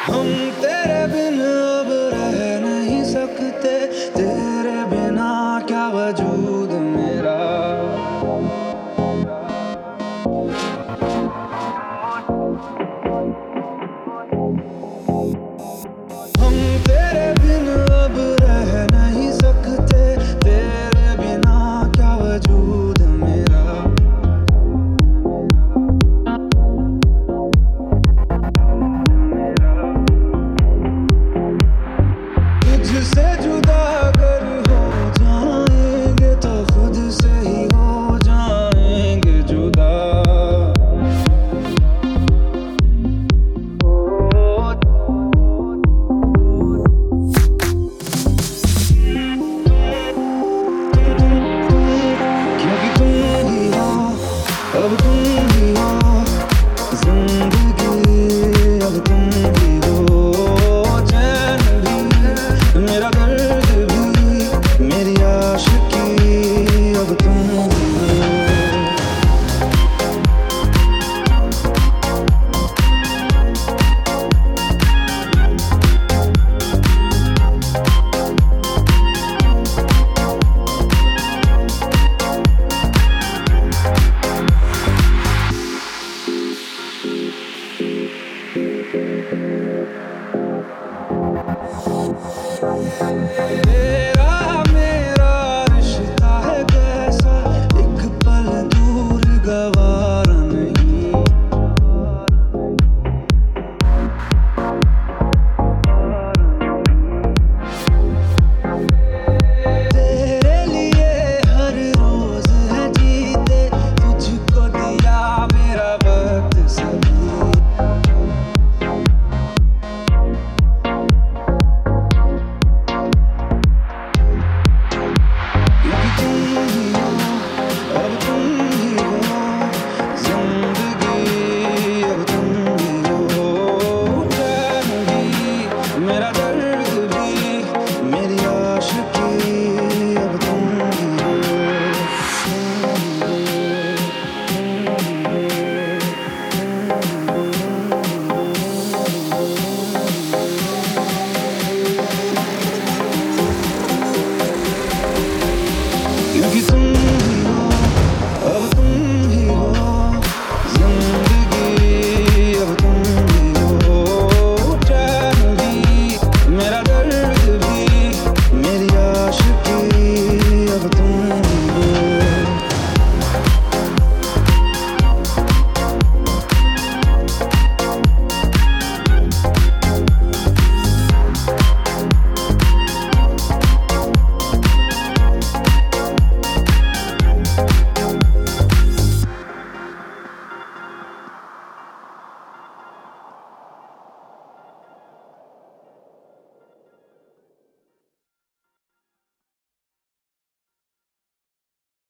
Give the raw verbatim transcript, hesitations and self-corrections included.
हम तेरे बिन अब रह नहीं सकते, तेरे बिना क्या वजूद मेरा। हम तेरे बिन अब रह नहीं सकते, तेरे बिना क्या वजूद मेरा। तुझसे जुदा अगर हो जाएंगे तो खुद से ही हो जाएंगे जुदा। क्योंकि तुम ही हो, अब तुम ही हो जिंदगी, अब तुम ही हो चैन भी, मेरा दर्द भी, मेरी आशिकी, अब तुम ही हो। Yeah.